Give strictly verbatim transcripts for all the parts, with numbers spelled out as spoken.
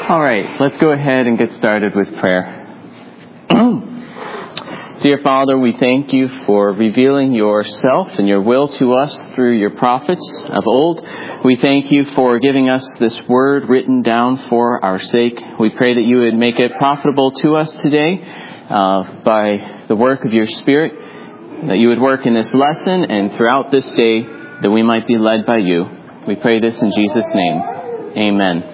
All right, let's go ahead and get started with prayer. Dear Father, we thank you for revealing yourself and your will to us through your prophets of old. We thank you for giving us this word written down for our sake. We pray that you would make it profitable to us today uh, by the work of your Spirit, that you would work in this lesson and throughout this day, that we might be led by you. We pray this in Jesus' name. Amen.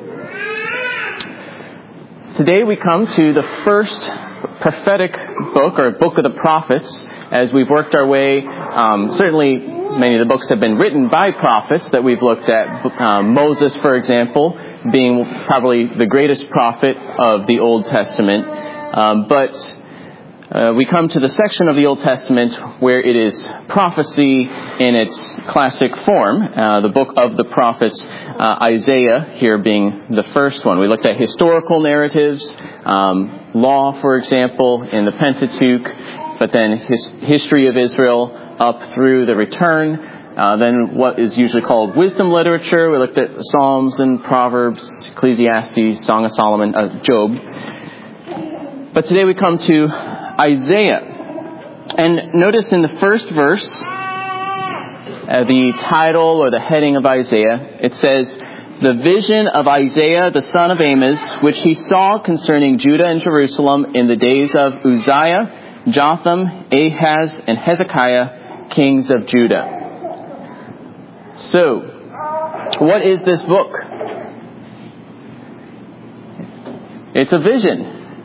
Today we come to the first prophetic book, or book of the prophets, as we've worked our way. Um, certainly, many of the books have been written by prophets that we've looked at. Um, Moses, for example, being probably the greatest prophet of the Old Testament. Um, but uh, we come to the section of the Old Testament where it is prophecy in its classic form, uh, the book of the prophets. Uh, Isaiah here being the first one. We looked at historical narratives, um, law, for example, in the Pentateuch, but then his, history of Israel up through the return. Uh, then what is usually called wisdom literature. We looked at Psalms and Proverbs, Ecclesiastes, Song of Solomon, uh, Job. But today we come to Isaiah. And notice in the first verse, Uh, the title or the heading of Isaiah, it says, "The vision of Isaiah the son of Amos, which he saw concerning Judah and Jerusalem in the days of Uzziah, Jotham, Ahaz, and Hezekiah, kings of Judah." So, what is this book? It's a vision.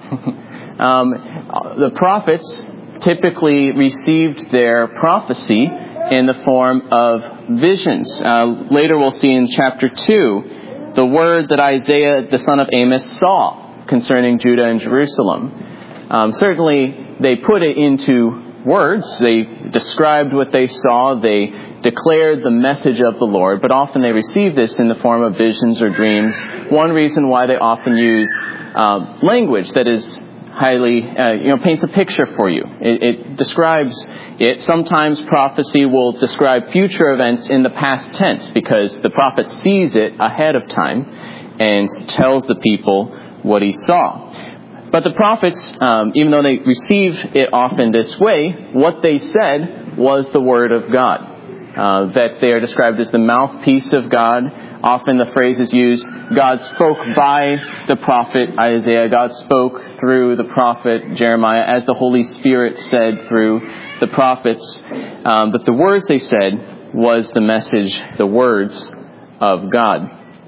um, the prophets typically received their prophecy in the form of visions. Uh, later we'll see in chapter two, the word that Isaiah, the son of Amos, saw concerning Judah and Jerusalem. Um, certainly, they put it into words. They described what they saw. They declared the message of the Lord. But often they receive this in the form of visions or dreams. One reason why they often use uh, language that is highly, uh, you know, paints a picture for you. It, it describes it. Sometimes prophecy will describe future events in the past tense because the prophet sees it ahead of time and tells the people what he saw. But the prophets, um, even though they receive it often this way, what they said was the word of God. Uh, that they are described as the mouthpiece of God. Often the phrase is used, God spoke by the prophet Isaiah. God spoke through the prophet Jeremiah, as the Holy Spirit said through the prophets. Um, but the words they said was the message, the words of God.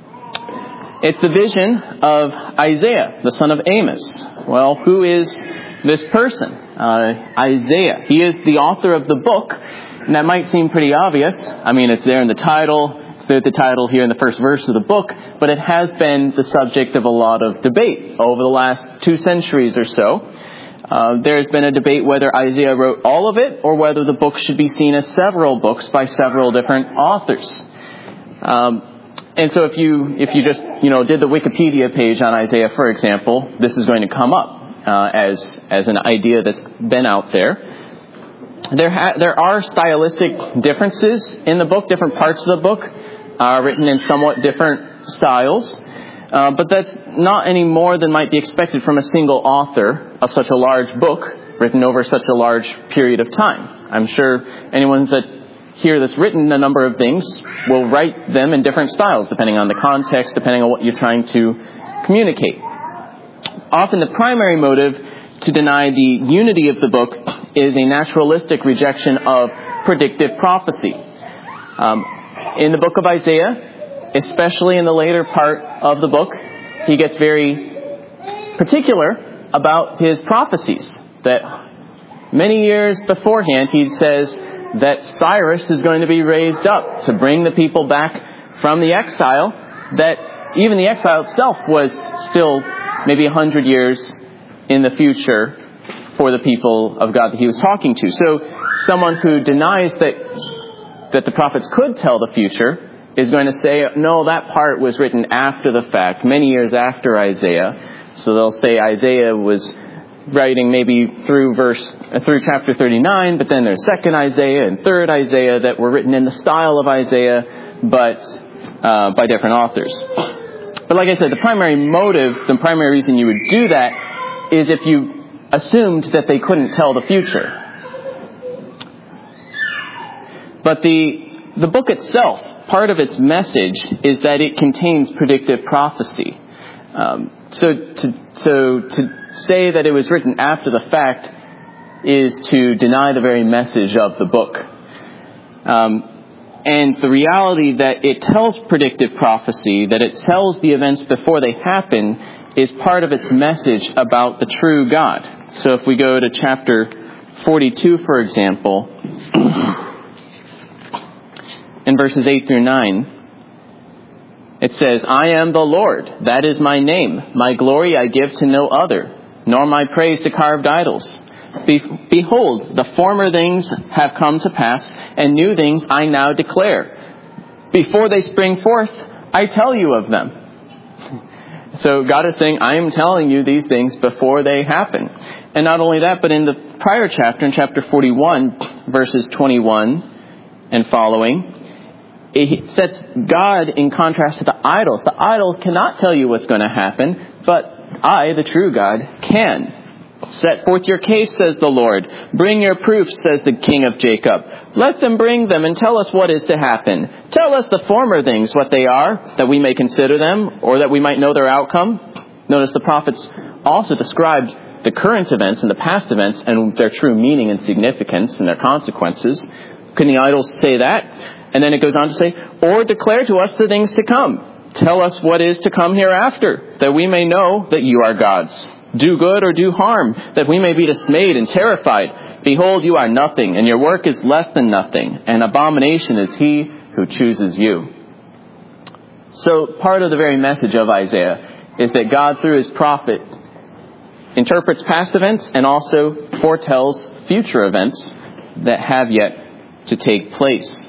It's the vision of Isaiah, the son of Amos. Well, who is this person? Uh, Isaiah. He is the author of the book. And that might seem pretty obvious. I mean, it's there in the title. It's there at the title here in the first verse of the book. But it has been the subject of a lot of debate over the last two centuries or so. Uh, there's been a debate whether Isaiah wrote all of it or whether the book should be seen as several books by several different authors. Um, and so if you if you just, you know, did the Wikipedia page on Isaiah, for example, this is going to come up uh, as as an idea that's been out there. There ha- there are stylistic differences in the book. Different parts of the book are written in somewhat different styles. Uh, but that's not any more than might be expected from a single author of such a large book written over such a large period of time. I'm sure anyone that here that's written a number of things will write them in different styles, depending on the context, depending on what you're trying to communicate. Often the primary motive to deny the unity of the book is a naturalistic rejection of predictive prophecy. Um, in the book of Isaiah, especially in the later part of the book, he gets very particular about his prophecies. That many years beforehand, he says that Cyrus is going to be raised up to bring the people back from the exile. That even the exile itself was still maybe a hundred years in the future for the people of God that he was talking to. So someone who denies that that the prophets could tell the future is going to say, no, that part was written after the fact, many years after Isaiah. So they'll say Isaiah was writing maybe through verse, uh, through chapter thirty-nine, but then there's second Isaiah and third Isaiah that were written in the style of Isaiah, but uh, by different authors. But like I said, the primary motive, the primary reason you would do that is if you assumed that they couldn't tell the future. But the the book itself, part of its message is that it contains predictive prophecy. Um, so to so to say that it was written after the fact is to deny the very message of the book. Um, and the reality that it tells predictive prophecy, that it tells the events before they happen, is part of its message about the true God. So if we go to chapter forty-two, for example, in verses eight through nine, it says, I am the Lord, that is my name. My glory I give to no other, nor my praise to carved idols. Be- Behold, the former things have come to pass, and new things I now declare. Before they spring forth, I tell you of them. So God is saying, I am telling you these things before they happen. And not only that, but in the prior chapter, in chapter forty-one, verses twenty-one and following, it sets God in contrast to the idols. The idols cannot tell you what's going to happen, but I, the true God, can. Set forth your case, says the Lord. Bring your proofs, says the King of Jacob. Let them bring them and tell us what is to happen. Tell us the former things, what they are, that we may consider them, or that we might know their outcome. Notice the prophets also described the current events and the past events and their true meaning and significance and their consequences. Can the idols say that? And then it goes on to say, or declare to us the things to come. Tell us what is to come hereafter, that we may know that you are gods. Do good or do harm, that we may be dismayed and terrified. Behold, you are nothing, and your work is less than nothing. An abomination is he who chooses you. So part of the very message of Isaiah is that God, through his prophet, interprets past events and also foretells future events that have yet to take place.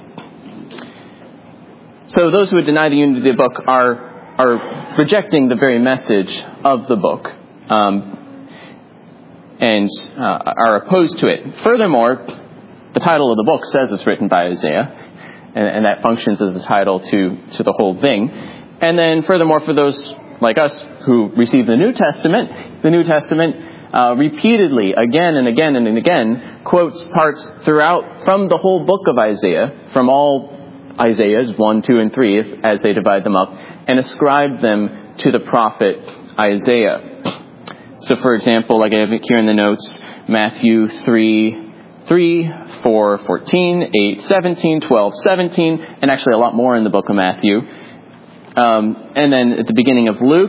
So those who would deny the unity of the book are are rejecting the very message of the book, um, and uh, are opposed to it. Furthermore, the title of the book says it's written by Isaiah, and, and that functions as a title to, to the whole thing. And then furthermore, for those like us who receive the New Testament, the New Testament uh, repeatedly, again and again and again, quotes parts throughout from the whole book of Isaiah, from all Isaiahs one, two, and three, if, as they divide them up, and ascribe them to the prophet Isaiah. So, for example, like I have it here in the notes, Matthew three, three, four, fourteen, eight, seventeen, twelve, seventeen, and actually a lot more in the book of Matthew. Um, and then at the beginning of Luke,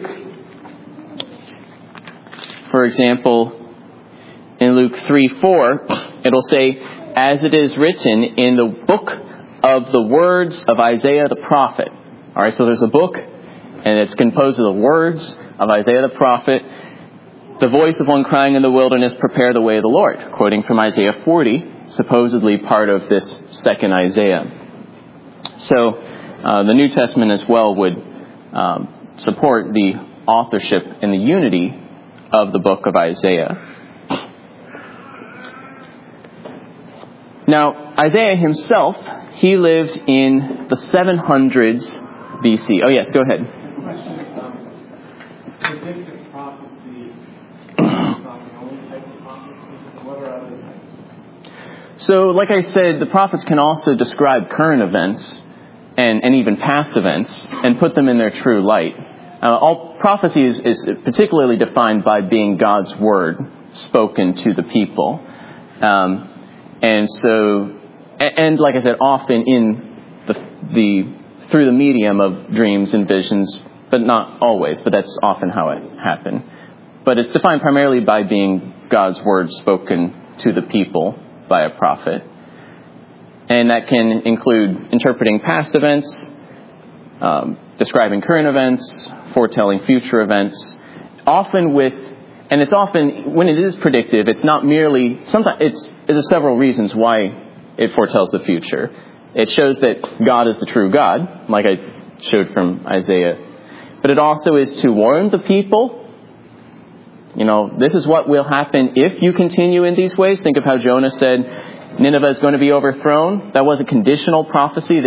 for example, in Luke three, four, it'll say, as it is written in the book of the words of Isaiah the prophet. All right, so there's a book, and it's composed of the words of Isaiah the prophet. The voice of one crying in the wilderness, prepare the way of the Lord, quoting from Isaiah forty, supposedly part of this second Isaiah. So uh, the New Testament as well would um, support the authorship and the unity of the book of Isaiah. Now, Isaiah himself, he lived in the seven hundreds B C. Oh, yes, go ahead. Predictive prophecy is not the only type of prophecy, so what are other types? So, like I said, the prophets can also describe current events and, and even past events and put them in their true light. Uh, all prophecy is, is particularly defined by being God's word spoken to the people. Um, and so... And like I said, often in the, the through the medium of dreams and visions, but not always, but that's often how it happened. But it's defined primarily by being God's word spoken to the people by a prophet. And that can include interpreting past events, um, describing current events, foretelling future events, often with, and it's often, when it is predictive, it's not merely, sometimes it's, there's several reasons why it foretells the future. It shows that God is the true God, like I showed from Isaiah. But it also is to warn the people. You know, this is what will happen if you continue in these ways. Think of how Jonah said Nineveh is going to be overthrown. That was a conditional prophecy that's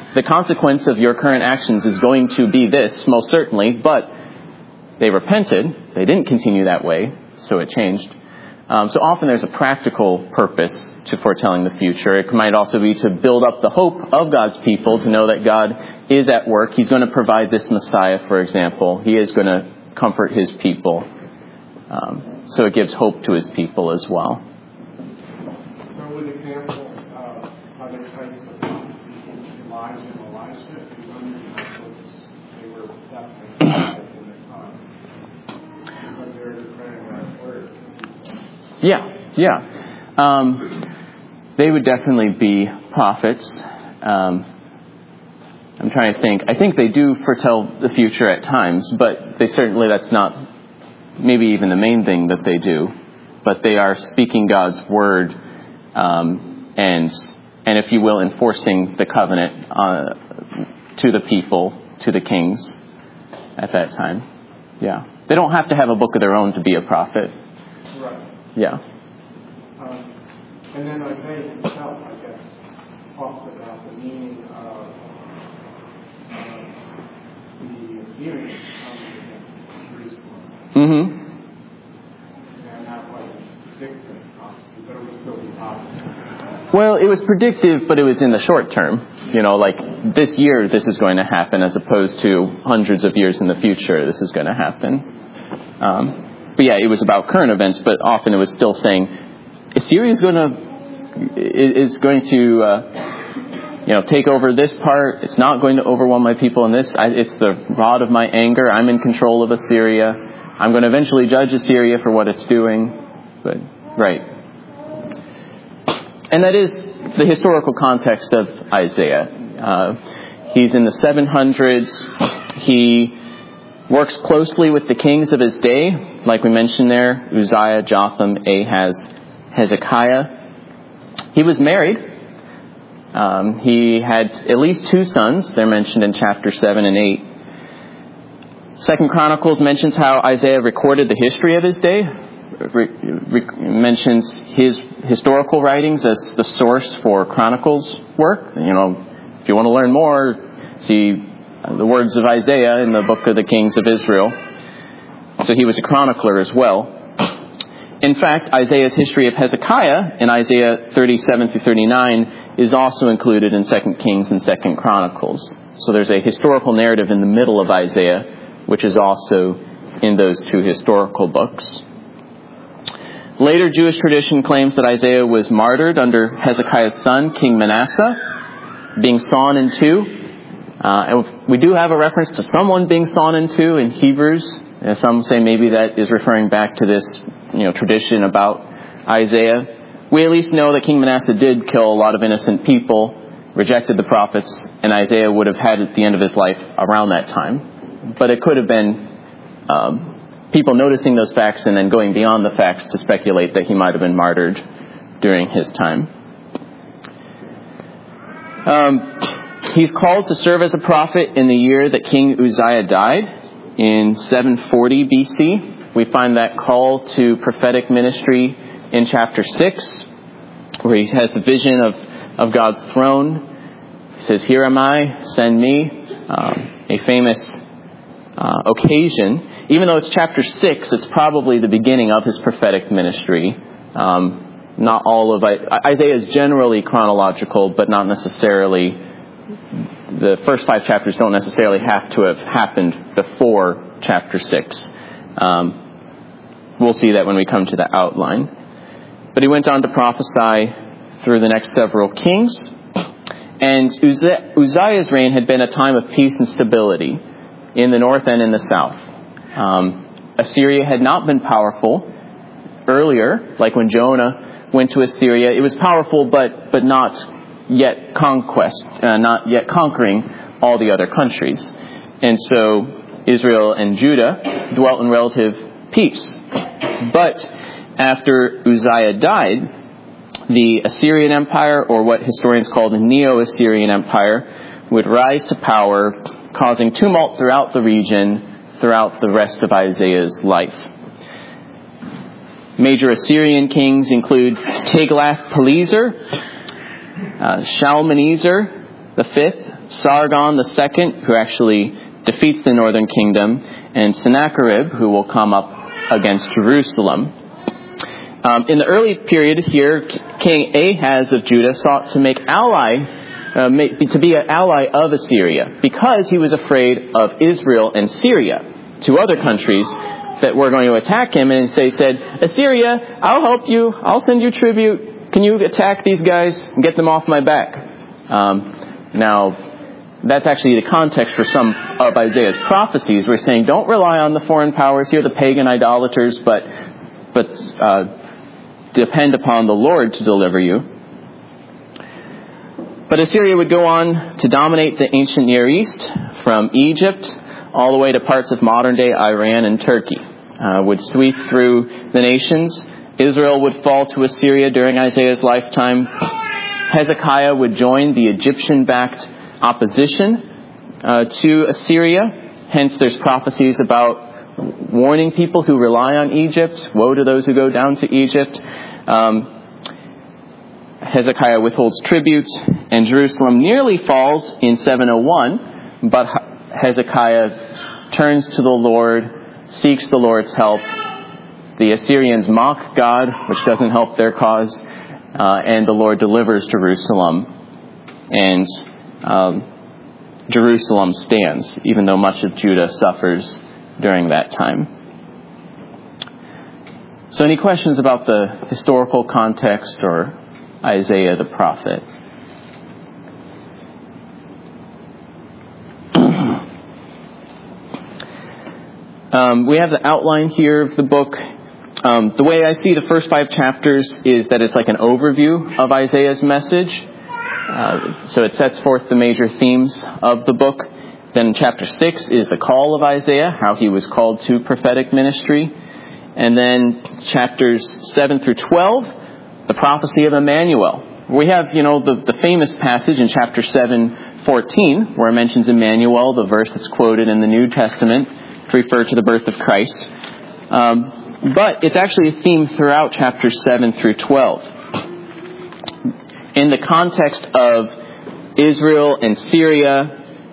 the consequence of your current actions is going to be this, most certainly, but they repented. They didn't continue that way, so it changed. Um, so often there's a practical purpose to foretelling the future. It might also be to build up the hope of God's people, to know that God is at work. He's going to provide this Messiah, for example. He is going to comfort his people. Um, so it gives hope to his people as well. So with examples of other types of prophecy, Elijah and Elisha, if you remember, they were definitely prophets in their time. Because they were declaring God's word. Yeah, yeah. Um, they would definitely be prophets. Um, I'm trying to think. I think they do foretell the future at times, but they certainly, that's not maybe even the main thing that they do. But they are speaking God's word um, and, and, if you will, enforcing the covenant uh, to the people, to the kings at that time. Yeah. They don't have to have a book of their own to be a prophet. Right. Yeah. Um, and then Isaiah himself, I guess, talked about the meaning of uh, the Assyrians coming against Jerusalem. Mm-hmm. And that wasn't predictive prophecy, but it was still the prophecy. Well, it was predictive, but it was in the short term. You know, like this year this is going to happen, as opposed to hundreds of years in the future this is going to happen. Um, but yeah, it was about current events, but often it was still saying, Assyria is going to is going to uh, you know take over this part. It's not going to overwhelm my people in this. I, it's the rod of my anger. I'm in control of Assyria. I'm going to eventually judge Assyria for what it's doing. But right, and that is the historical context of Isaiah. Uh, he's in the seven hundreds. He works closely with the kings of his day, like we mentioned there, Uzziah, Jotham, Ahaz, Hezekiah. He was married. Um, he had at least two sons. They're mentioned in chapter seven and eight. Second Chronicles mentions how Isaiah recorded the history of his day. Re- re- mentions his historical writings as the source for Chronicles work. You know, if you want to learn more, see the words of Isaiah in the book of the Kings of Israel. So he was a chronicler as well. In fact, Isaiah's history of Hezekiah in Isaiah thirty-seven through thirty-nine is also included in Second Kings and Second Chronicles. So there's a historical narrative in the middle of Isaiah, which is also in those two historical books. Later Jewish tradition claims that Isaiah was martyred under Hezekiah's son, King Manasseh, being sawn in two. Uh, and we do have a reference to someone being sawn in two in Hebrews. And some say maybe that is referring back to this, you know, tradition about Isaiah. We at least know that King Manasseh did kill a lot of innocent people, rejected the prophets, and Isaiah would have had at the end of his life around that time. But it could have been um, people noticing those facts and then going beyond the facts to speculate that he might have been martyred during his time. Um, he's called to serve as a prophet in the year that King Uzziah died, in seven forty B C. We find that call to prophetic ministry in chapter six, where he has the vision of, of God's throne. He says, "Here am I, send me." Um, a famous uh, occasion. Even though it's chapter six, it's probably the beginning of his prophetic ministry. Um, not all of it. Isaiah is generally chronological, but not necessarily. The first five chapters don't necessarily have to have happened before chapter six. Um, we'll see that when we come to the outline. But he went on to prophesy through the next several kings. And Uzziah's reign had been a time of peace and stability in the north and in the south. Um, Assyria had not been powerful earlier, like when Jonah went to Assyria. It was powerful, but but not yet conquest, uh, not yet conquering all the other countries. And so Israel and Judah dwelt in relative peace. But after Uzziah died, the Assyrian Empire, or what historians call the Neo-Assyrian Empire, would rise to power, causing tumult throughout the region throughout the rest of Isaiah's life. Major Assyrian kings include Tiglath-Pileser, uh, Shalmaneser the fifth, Sargon the Second, who actually defeats the northern kingdom, and Sennacherib, who will come up against Jerusalem. Um, in the early period here, King Ahaz of Judah sought to make ally, uh, make, to be an ally of Assyria, because he was afraid of Israel and Syria, two other countries that were going to attack him. And they said, Assyria, I'll help you. I'll send you tribute. Can you attack these guys and get them off my back? Um, now, that's actually the context for some of Isaiah's prophecies. We're saying, don't rely on the foreign powers here, the pagan idolaters, but but uh, depend upon the Lord to deliver you. But Assyria would go on to dominate the ancient Near East, from Egypt all the way to parts of modern-day Iran and Turkey. Uh, would sweep through the nations. Israel would fall to Assyria during Isaiah's lifetime. Hezekiah would join the Egyptian-backed opposition uh, to Assyria. Hence, there's prophecies about warning people who rely on Egypt. Woe to those who go down to Egypt. Um, Hezekiah withholds tributes, and Jerusalem nearly falls in seven oh one, but Hezekiah turns to the Lord, seeks the Lord's help. The Assyrians mock God, which doesn't help their cause, uh, and the Lord delivers Jerusalem, and um, Jerusalem stands, even though much of Judah suffers during that time. So any questions about the historical context or Isaiah the prophet? um, we have the outline here of the book. Um, the way I see the first five chapters is that it's like an overview of Isaiah's message. Uh, so it sets forth the major themes of the book. Then chapter six is the call of Isaiah, how he was called to prophetic ministry. And then chapters seven through twelve, the prophecy of Emmanuel. We have, you know, the, the famous passage in chapter seven, fourteen, where it mentions Emmanuel, the verse that's quoted in the New Testament to refer to the birth of Christ. Um, but it's actually a theme throughout chapters seven through twelve. In the context of Israel and Syria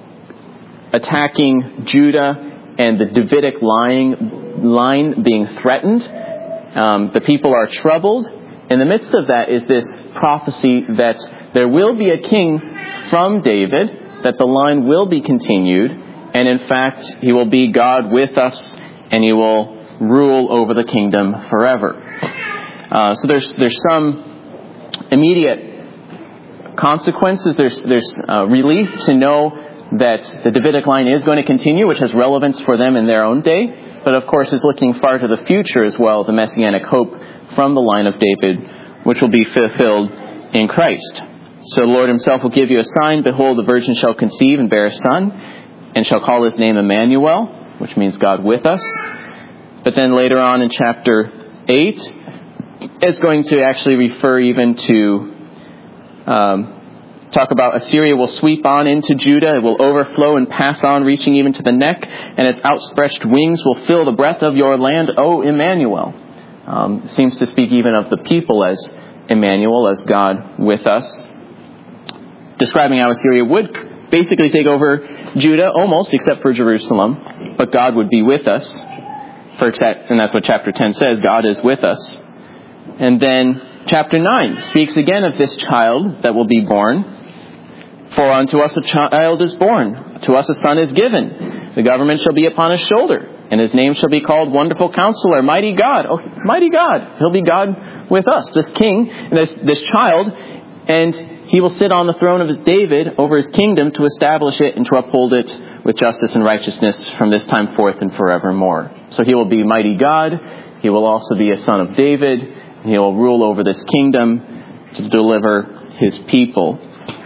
attacking Judah and the Davidic line, line being threatened, um, the people are troubled. In the midst of that is this prophecy that there will be a king from David, that the line will be continued, and in fact, he will be God with us, and he will rule over the kingdom forever. Uh, so there's there's some immediate consequences. There's there's uh, relief to know that the Davidic line is going to continue, which has relevance for them in their own day, but of course is looking far to the future as well, the messianic hope from the line of David, which will be fulfilled in Christ. So the Lord himself will give you a sign. Behold, the virgin shall conceive and bear a son, and shall call his name Emmanuel, which means God with us. But then later on in chapter eight, it's going to actually refer even to um, talk about Assyria will sweep on into Judah. It will overflow and pass on, reaching even to the neck, and its outstretched wings will fill the breadth of your land, O Emmanuel. Um, it seems to speak even of the people as Emmanuel, as God with us, describing how Assyria would basically take over Judah, almost, except for Jerusalem, but God would be with us. For except, and that's what chapter ten says, God is with us. And then chapter nine speaks again of this child that will be born. For unto us a child is born, to us a son is given. The government shall be upon his shoulder, and his name shall be called Wonderful Counselor, Mighty God. Oh, Mighty God. He'll be God with us, this king, and this, this child, and he will sit on the throne of his David over his kingdom to establish it and to uphold it with justice and righteousness from this time forth and forevermore. So he will be Mighty God. He will also be a son of David, and he will rule over this kingdom to deliver his people.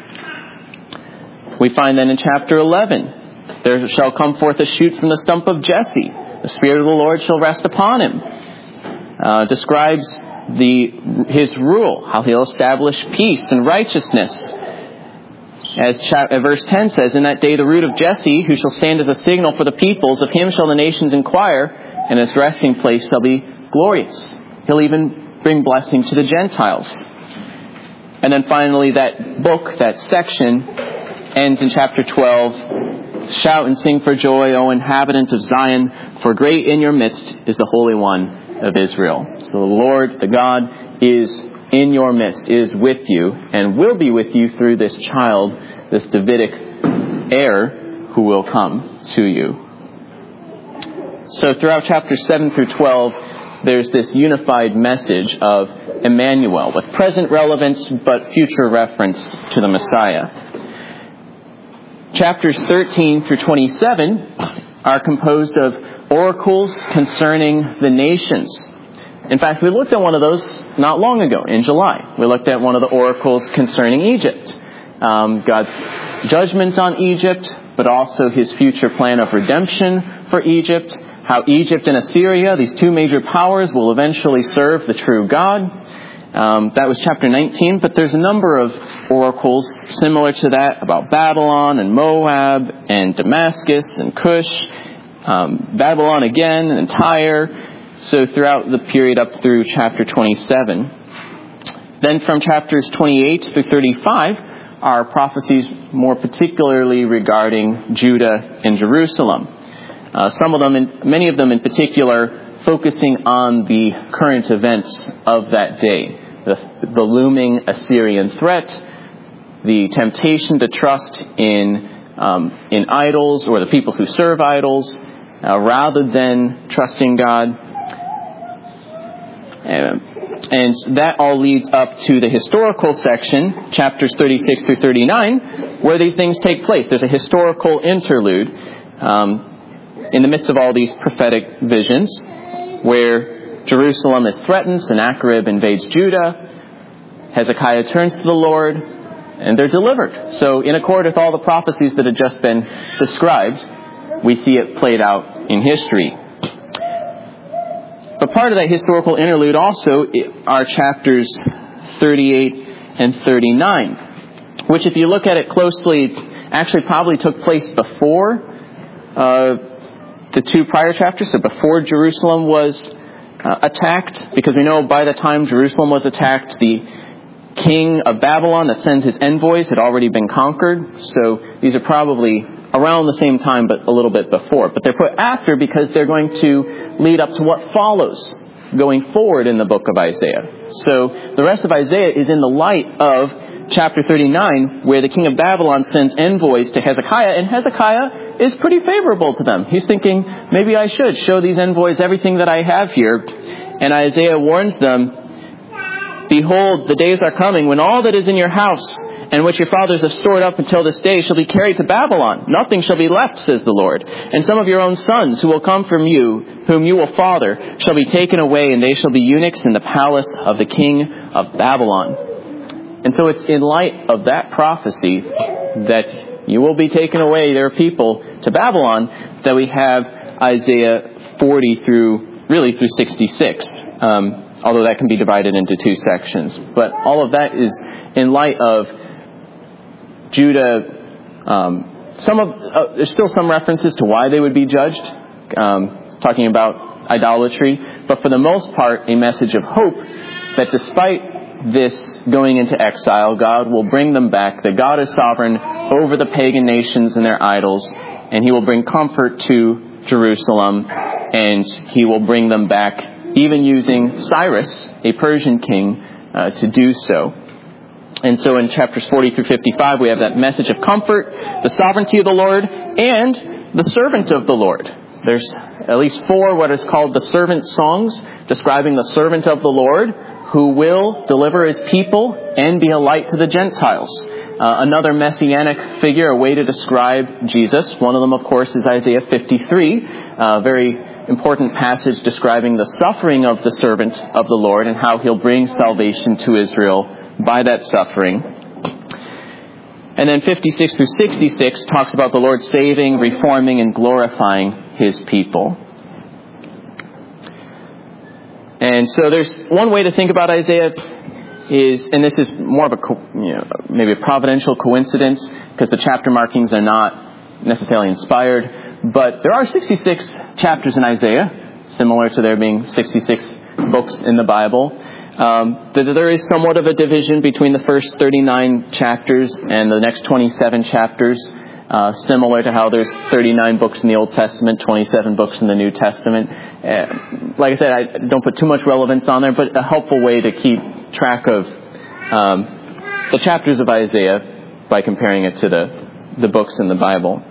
We find then in chapter eleven, there shall come forth a shoot from the stump of Jesse. The Spirit of the Lord shall rest upon him. Uh, describes the his rule, how he'll establish peace and righteousness. As chap- verse ten says, in that day the root of Jesse, who shall stand as a signal for the peoples, of him shall the nations inquire, and his resting place shall be glorious. He'll even bring blessing to the Gentiles. And then finally that book, that section, ends in chapter twelve, "Shout and sing for joy, O inhabitant of Zion, for great in your midst is the Holy One of Israel." So the Lord, the God, is in your midst, is with you, and will be with you through this child, this Davidic heir who will come to you. So throughout chapters seven through twelve, there's this unified message of Emmanuel, with present relevance but future reference to the Messiah. Chapters thirteen through twenty-seven are composed of oracles concerning the nations. In fact, we looked at one of those not long ago, in July. We looked at one of the oracles concerning Egypt. Um, God's judgment on Egypt, but also his future plan of redemption for Egypt. How Egypt and Assyria, these two major powers, will eventually serve the true God. Um, that was chapter nineteen, but there's a number of oracles similar to that about Babylon and Moab and Damascus and Cush, um, Babylon again and Tyre. So throughout the period up through chapter twenty-seven. Then from chapters twenty-eight through thirty-five are prophecies more particularly regarding Judah and Jerusalem. Uh, some of them, in, many of them in particular, focusing on the current events of that day. The, the looming Assyrian threat, the temptation to trust in um, in idols or the people who serve idols, uh, rather than trusting God. Uh, and that all leads up to the historical section, chapters thirty-six through thirty-nine, where these things take place. There's a historical interlude um, in the midst of all these prophetic visions, where Jerusalem is threatened, Sennacherib invades Judah, Hezekiah turns to the Lord, and they're delivered. So in accord with all the prophecies that had just been described, we see it played out in history. But part of that historical interlude also are chapters thirty-eight and thirty-nine, which if you look at it closely, actually probably took place before uh, the two prior chapters, so before Jerusalem was uh, attacked, because we know by the time Jerusalem was attacked, the king of Babylon that sends his envoys had already been conquered. So these are probably around the same time, but a little bit before. But they're put after because they're going to lead up to what follows going forward in the book of Isaiah. So the rest of Isaiah is in the light of chapter thirty-nine, where the king of Babylon sends envoys to Hezekiah, and Hezekiah is pretty favorable to them. He's thinking, maybe I should show these envoys everything that I have here. And Isaiah warns them, "Behold, the days are coming when all that is in your house and which your fathers have stored up until this day shall be carried to Babylon. Nothing shall be left, says the Lord. And some of your own sons who will come from you, whom you will father, shall be taken away, and they shall be eunuchs in the palace of the king of Babylon." And so it's in light of that prophecy that you will be taken away, their people, to Babylon, that we have Isaiah forty through, really through sixty-six. Um, although that can be divided into two sections. But all of that is in light of Judah. Um, some of uh, there's still some references to why they would be judged, um, talking about idolatry. But for the most part, a message of hope that despite this going into exile, God will bring them back, that God is sovereign over the pagan nations and their idols, and he will bring comfort to Jerusalem, and he will bring them back, even using Cyrus, a Persian king, uh, to do so. And so in chapters forty through fifty-five, we have that message of comfort, the sovereignty of the Lord, and the servant of the Lord. There's at least four what is called the servant songs, describing the servant of the Lord, who will deliver his people and be a light to the Gentiles. Uh, another messianic figure, a way to describe Jesus. One of them, of course, is Isaiah fifty-three, a very important passage describing the suffering of the servant of the Lord and how he'll bring salvation to Israel by that suffering. And then fifty-six through sixty-six talks about the Lord saving, reforming, and glorifying his people. And so there's one way to think about Isaiah is, and this is more of a, you know, maybe a providential coincidence, because the chapter markings are not necessarily inspired, but there are sixty-six chapters in Isaiah, similar to there being sixty-six books in the Bible. Um, that there is somewhat of a division between the first thirty-nine chapters and the next twenty-seven chapters, uh, similar to how there's thirty-nine books in the Old Testament, twenty-seven books in the New Testament. Uh, like I said, I don't put too much relevance on there, but a helpful way to keep track of um, the chapters of Isaiah by comparing it to the, the books in the Bible.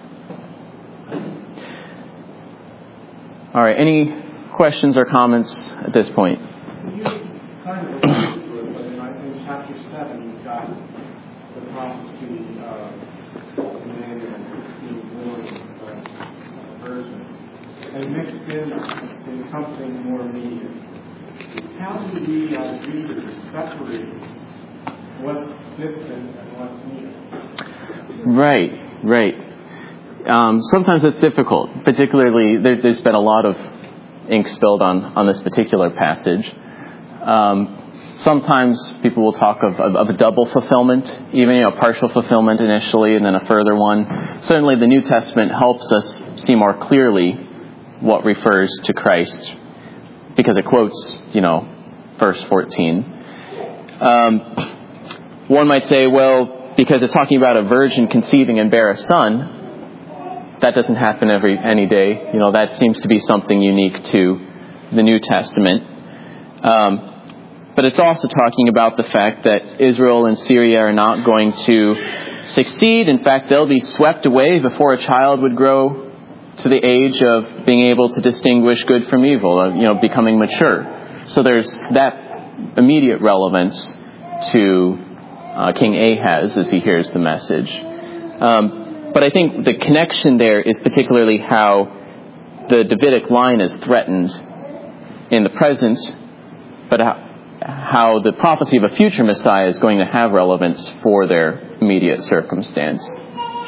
All right, any questions or comments at this point? You kind of alluded to it, but in, I think, chapter seven, you've got the prophecy of Emmanuel being born of a virgin. And mixed in in something more immediate. How do we, as readers, separate what's distant and what's near? Right, right. Um, sometimes it's difficult. Particularly, there, there's been a lot of ink spilled on, on this particular passage. Um, sometimes people will talk of, of, of a double fulfillment, even, you know, partial fulfillment initially and then a further one. Certainly the New Testament helps us see more clearly what refers to Christ because it quotes, you know, verse fourteen. Um, one might say, well, because it's talking about a virgin conceiving and bear a son, that doesn't happen every any day. You know, that seems to be something unique to the New Testament. Um, but it's also talking about the fact that Israel and Syria are not going to succeed. In fact, they'll be swept away before a child would grow to the age of being able to distinguish good from evil, uh, you know, becoming mature. So there's that immediate relevance to uh, King Ahaz as he hears the message. Um, But I think the connection there is particularly how the Davidic line is threatened in the present, but how, how the prophecy of a future Messiah is going to have relevance for their immediate circumstance. Just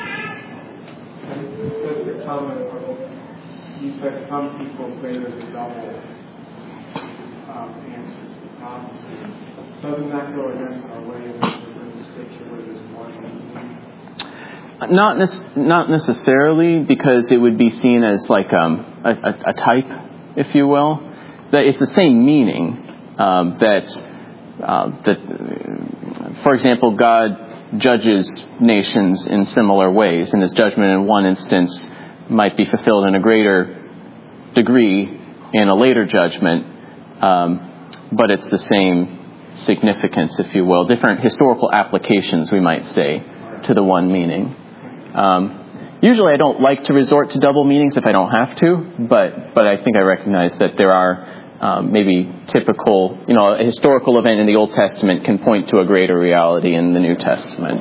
a comment, you said some people say there's a double um, answer to the prophecy. Doesn't that go against our way of interpreting Scripture where there's more than one? Not nec- not necessarily, because it would be seen as like um, a, a, a type, if you will. That it's the same meaning. Um, that uh, that, for example, God judges nations in similar ways, and His judgment in one instance might be fulfilled in a greater degree in a later judgment. Um, but it's the same significance, if you will, different historical applications, we might say, to the one meaning. Um, usually I don't like to resort to double meanings if I don't have to, but but I think I recognize that there are um, maybe typical, you know, a historical event in the Old Testament can point to a greater reality in the New Testament.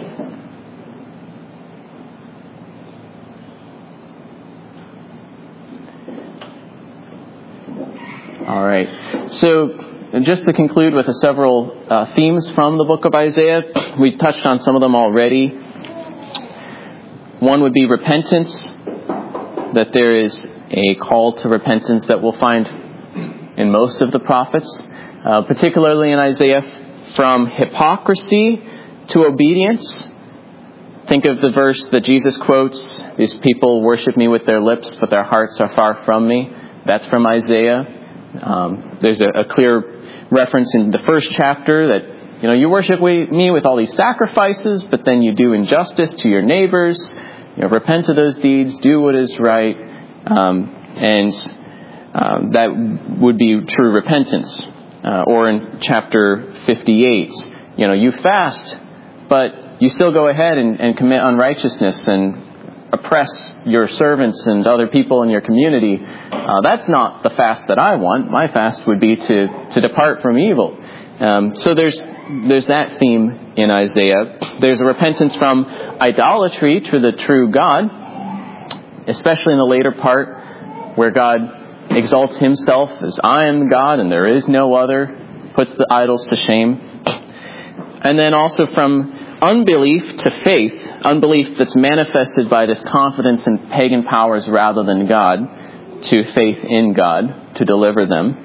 All right. So just to conclude with the several uh, themes from the book of Isaiah, we touched on some of them already. One would be repentance, that there is a call to repentance that we'll find in most of the prophets, uh, particularly in Isaiah, from hypocrisy to obedience. Think of the verse that Jesus quotes, "These people worship me with their lips, but their hearts are far from me." That's from Isaiah. Um, there's a, a clear reference in the first chapter that, you know, you worship me with all these sacrifices, but then you do injustice to your neighbors. You know, repent of those deeds, do what is right, um, and um, that would be true repentance. Uh, or in chapter fifty-eight, you know, you fast, but you still go ahead and, and commit unrighteousness and oppress your servants and other people in your community. Uh, that's not the fast that I want. My fast would be to, to depart from evil. Um, so there's there's that theme in Isaiah. There's a repentance from idolatry to the true God, especially in the later part where God exalts Himself as I am God and there is no other, puts the idols to shame. And then also from unbelief to faith, unbelief that's manifested by this confidence in pagan powers rather than God, to faith in God to deliver them.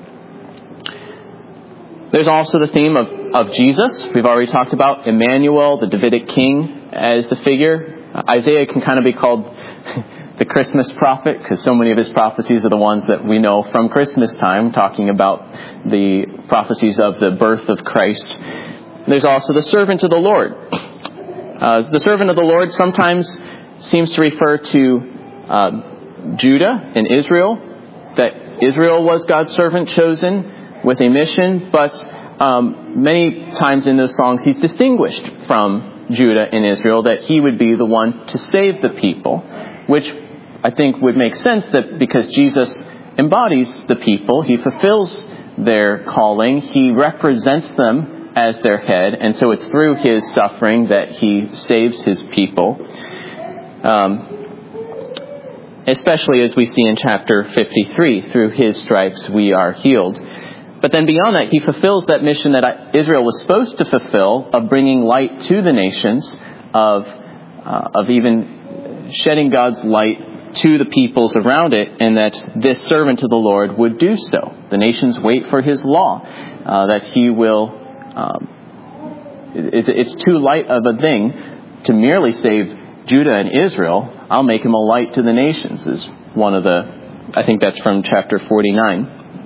There's also the theme of, of Jesus. We've already talked about Emmanuel, the Davidic king, as the figure. Uh, Isaiah can kind of be called the Christmas prophet, because so many of his prophecies are the ones that we know from Christmas time, talking about the prophecies of the birth of Christ. There's also the servant of the Lord. Uh, the servant of the Lord sometimes seems to refer to uh, Judah and Israel, that Israel was God's servant chosen with a mission, but um, many times in those songs he's distinguished from Judah and Israel, that he would be the one to save the people, which I think would make sense, that because Jesus embodies the people, he fulfills their calling, he represents them as their head, and so it's through his suffering that he saves his people. Um, especially as we see in chapter fifty-three, through his stripes we are healed. But then beyond that, he fulfills that mission that Israel was supposed to fulfill, of bringing light to the nations, of uh, of even shedding God's light to the peoples around it, and that this servant of the Lord would do so. The nations wait for his law, uh, that he will... Um, it's, it's too light of a thing to merely save Judah and Israel. I'll make him a light to the nations, is one of the... I think that's from chapter forty-nine.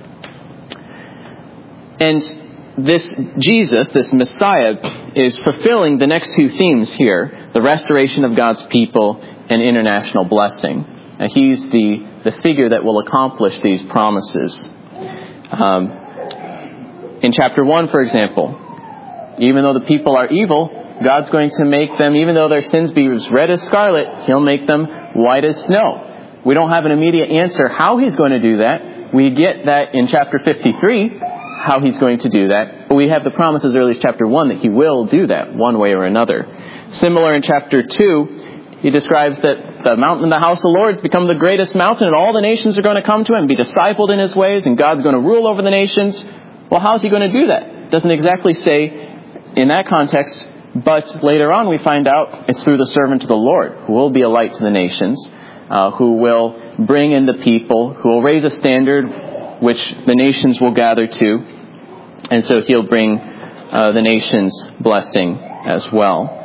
And this Jesus, this Messiah, is fulfilling the next two themes here, the restoration of God's people and international blessing. And he's the, the figure that will accomplish these promises. Um, in chapter one, for example, even though the people are evil, God's going to make them, even though their sins be as red as scarlet, he'll make them white as snow. We don't have an immediate answer how he's going to do that. We get that in chapter fifty-three, how he's going to do that. But we have the promise as early as chapter one that he will do that one way or another. Similar in chapter two, he describes that the mountain of the house of the Lord has become the greatest mountain, and all the nations are going to come to him and be discipled in his ways, and God's going to rule over the nations. Well, how's he going to do that? It doesn't exactly say in that context, but later on we find out it's through the servant of the Lord, who will be a light to the nations, uh, who will bring in the people, who will raise a standard which the nations will gather to, and so he'll bring uh, the nations blessing as well.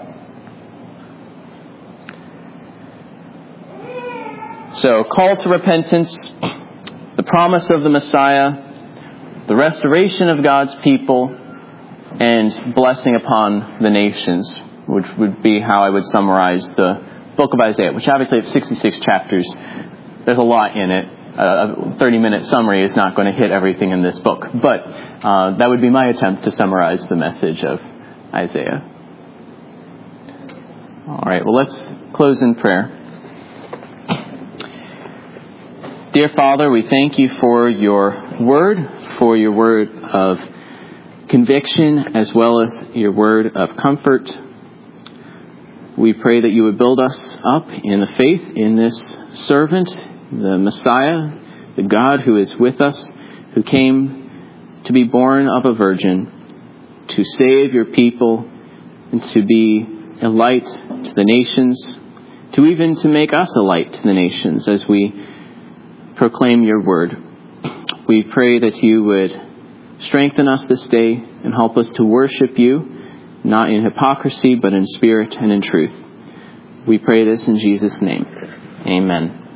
So, call to repentance, the promise of the Messiah, the restoration of God's people, and blessing upon the nations, which would be how I would summarize the book of Isaiah, which obviously has sixty-six chapters. There's a lot in it. A thirty-minute summary is not going to hit everything in this book, but uh, that would be my attempt to summarize the message of Isaiah. All right, well, let's close in prayer. Dear Father, we thank you for your word, for your word of conviction as well as your word of comfort. We pray that you would build us up in the faith in this servant, the Messiah, the God who is with us, who came to be born of a virgin, to save your people, and to be a light to the nations, to even to make us a light to the nations as we proclaim your word. We pray that you would strengthen us this day and help us to worship you, not in hypocrisy, but in spirit and in truth. We pray this in Jesus' name. Amen.